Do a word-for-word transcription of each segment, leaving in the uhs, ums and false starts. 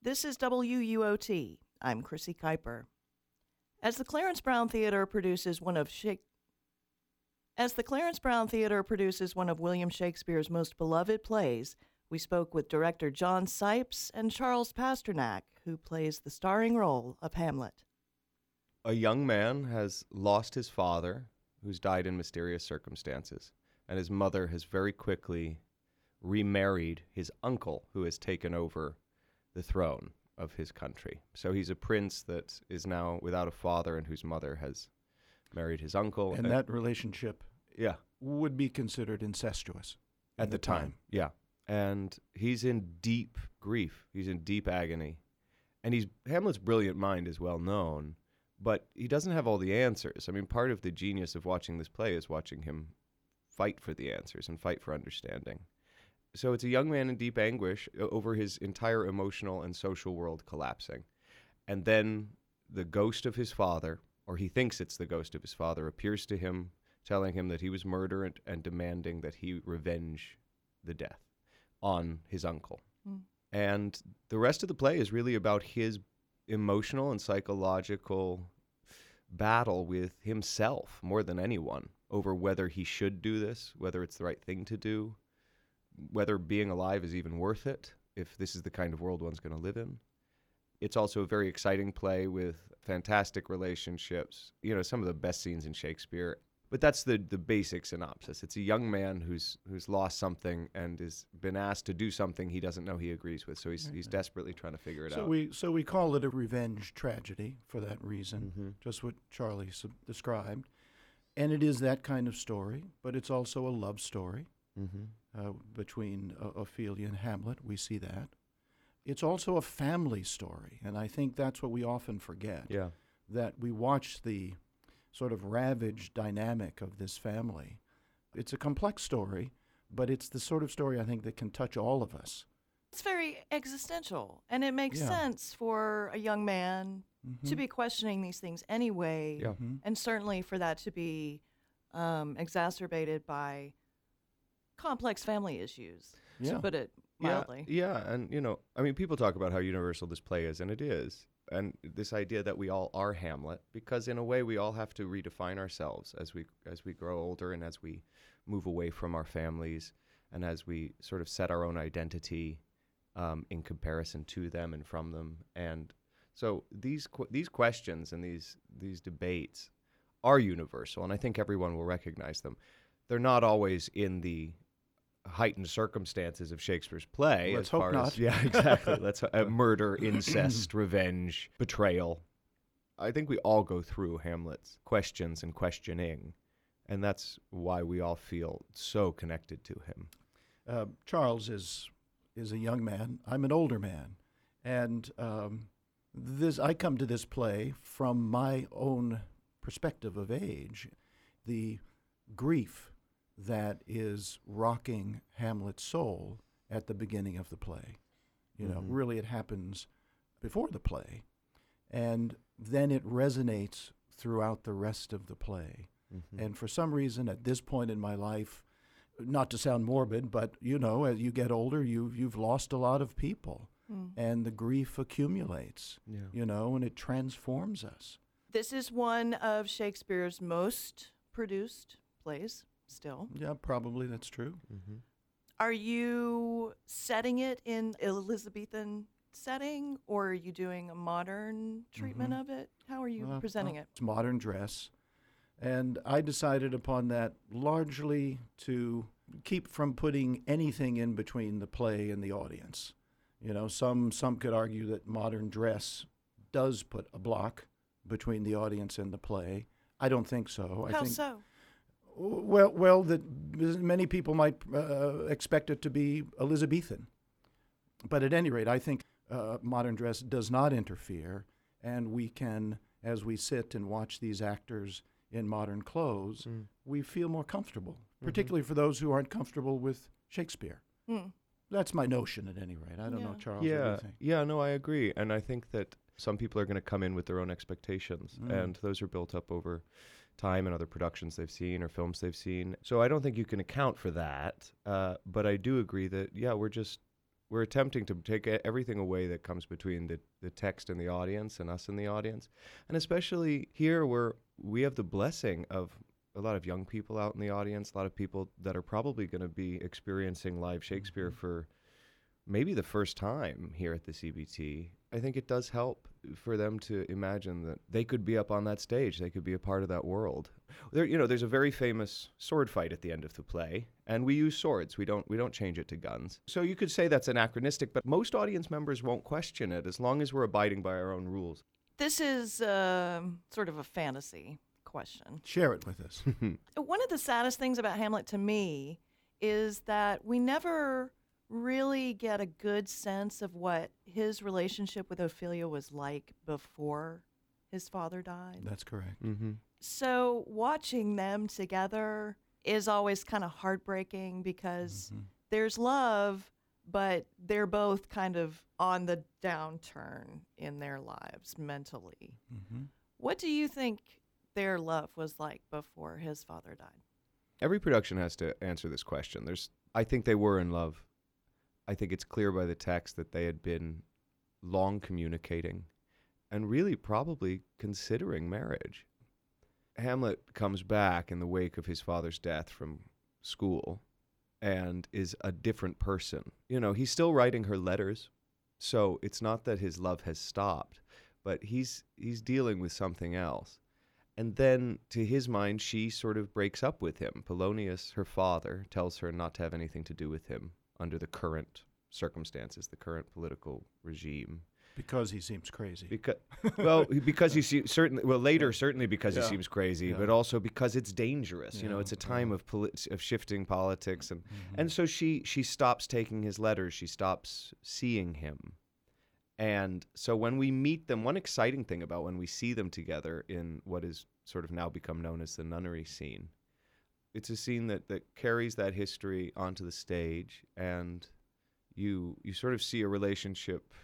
This is W U O T. I'm Chrissy Kuiper. As the Clarence Brown Theater produces one of Shake- As the Clarence Brown Theater produces one of William Shakespeare's most beloved plays, we spoke with director John Sipes and Charles Pasternak, who plays the starring role of Hamlet. A young man has lost his father, who's died in mysterious circumstances, and his mother has very quickly remarried his uncle, who has taken over the throne of his country. So he's a prince that is now without a father and whose mother has married his uncle. And, and that relationship yeah. would be considered incestuous at the, the time. time. Yeah. And he's in deep grief. He's in deep agony. And he's Hamlet's brilliant mind is well known, but he doesn't have all the answers. I mean, part of the genius of watching this play is watching him fight for the answers and fight for understanding. So it's a young man in deep anguish over his entire emotional and social world collapsing. And then the ghost of his father, or he thinks it's the ghost of his father, appears to him, telling him that he was murdered and demanding that he revenge the death on his uncle. Mm. And the rest of the play is really about his emotional and psychological battle with himself more than anyone over whether he should do this, whether it's the right thing to do, whether being alive is even worth it, if this is the kind of world one's going to live in. It's also a very exciting play with fantastic relationships, you know, some of the best scenes in Shakespeare. But that's the the basic synopsis. It's a young man who's who's lost something and has been asked to do something he doesn't know he agrees with, so he's he's desperately trying to figure it so out. We, so we call it a revenge tragedy for that reason, mm-hmm. just what Charlie sub- described. And it is that kind of story, but it's also a love story. Mm-hmm. Uh, between uh, Ophelia and Hamlet, we see that. It's also a family story, and I think that's what we often forget, yeah. that we watch the sort of ravaged dynamic of this family. It's a complex story, but it's the sort of story I think that can touch all of us. It's very existential, and it makes yeah. sense for a young man mm-hmm. to be questioning these things anyway, yeah. mm-hmm. and certainly for that to be um, exacerbated by complex family issues, yeah. to put it mildly. Yeah, yeah, and, you know, I mean, people talk about how universal this play is, and it is. And this idea that we all are Hamlet, because in a way we all have to redefine ourselves as we as we grow older and as we move away from our families and as we sort of set our own identity um, in comparison to them and from them. And so these qu- these questions and these these debates are universal, and I think everyone will recognize them. They're not always in the heightened circumstances of Shakespeare's play. Let's as hope far not. As, yeah, exactly. Let's uh, murder, incest, revenge, betrayal. I think we all go through Hamlet's questions and questioning, and that's why we all feel so connected to him. Uh, Charles is is a young man. I'm an older man, and um, this I come to this play from my own perspective of age, the grief that is rocking Hamlet's soul at the beginning of the play. You know, mm-hmm. really it happens before the play, and then it resonates throughout the rest of the play. Mm-hmm. And for some reason, at this point in my life, not to sound morbid, but, you know, as you get older, you, you've lost a lot of people, mm. and the grief accumulates, yeah. you know, and it transforms us. This is one of Shakespeare's most produced plays. Still. Yeah, probably that's true. Mm-hmm. Are you setting it in Elizabethan setting, or are you doing a modern treatment mm-hmm. of it? How are you uh, presenting uh, it? It's modern dress. And I decided upon that largely to keep from putting anything in between the play and the audience. You know, some some could argue that modern dress does put a block between the audience and the play. I don't think so. How I think, so? Well, well, that many people might uh, expect it to be Elizabethan. But at any rate, I think uh, modern dress does not interfere, and we can, as we sit and watch these actors in modern clothes, mm. we feel more comfortable, mm-hmm. particularly for those who aren't comfortable with Shakespeare. Mm. That's my notion at any rate. I don't yeah. know, Charles, yeah, what do you think? Yeah, no, I agree. And I think that some people are going to come in with their own expectations, mm. and those are built up over time and other productions they've seen or films they've seen. So I don't think you can account for that. Uh, but I do agree that, yeah, we're just we're attempting to take e- everything away that comes between the, the text and the audience and us and the audience. And especially here where we have the blessing of a lot of young people out in the audience, a lot of people that are probably going to be experiencing live Shakespeare Mm-hmm. for maybe the first time here at the C B T. I think it does help for them to imagine that they could be up on that stage. They could be a part of that world. There, you know, there's a very famous sword fight at the end of the play, and we use swords. We don't, we don't change it to guns. So you could say that's anachronistic, but most audience members won't question it as long as we're abiding by our own rules. This is um sort of a fantasy question. Share it with us. One of the saddest things about Hamlet to me is that we never really get a good sense of what his relationship with Ophelia was like before his father died. That's correct. Mm-hmm. So watching them together is always kind of heartbreaking because Mhm. there's love, but they're both kind of on the downturn in their lives mentally. Mhm. What do you think their love was like before his father died? Every production has to answer this question. There's, I think they were in love. I think it's clear by the text that they had been long communicating and really probably considering marriage. Hamlet comes back in the wake of his father's death from school and is a different person. You know, he's still writing her letters, so it's not that his love has stopped, but he's he's dealing with something else. And then, to his mind, she sort of breaks up with him. Polonius, her father, tells her not to have anything to do with him under the current circumstances, the current political regime. Because he seems crazy. Because, well, because he seems certainly, well, later certainly because Yeah. he seems crazy, Yeah. but also because it's dangerous. You know, Yeah, it's a time yeah. of polit- of shifting politics, and Mhm. and so she she stops taking his letters. She stops seeing him. And so when we meet them, one exciting thing about when we see them together in what is sort of now become known as the nunnery scene, it's a scene that, that carries that history onto the stage, and you you sort of see a relationship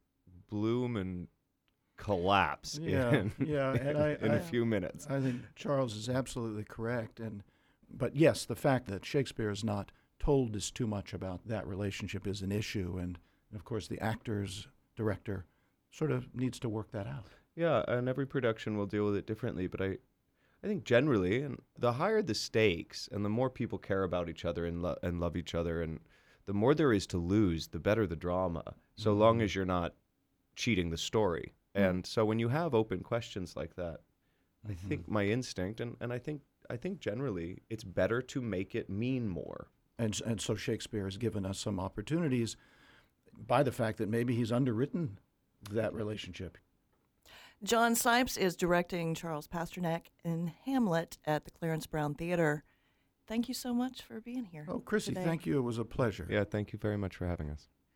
bloom and collapse Yeah, in, yeah, and I- in a I- few minutes. I think Charles is absolutely correct. And but yes, the fact that Shakespeare is not told us too much about that relationship is an issue, and of course the actors, director, sort of needs to work that out. Yeah, and every production will deal with it differently, but I, I think generally, and the higher the stakes, and the more people care about each other and lo- and love each other, and the more there is to lose, the better the drama. So Mhm. long as you're not cheating the story, Mm. and so when you have open questions like that, I Mhm. think my instinct, and, and I think I think generally, it's better to make it mean more. And s- and so Shakespeare has given us some opportunities by the fact that maybe he's underwritten that relationship. John Sipes is directing Charles Pasternak in Hamlet at the Clarence Brown Theater. Thank you so much for being here. Oh, Chrissy, today. thank you. It was a pleasure. Yeah, thank you very much for having us.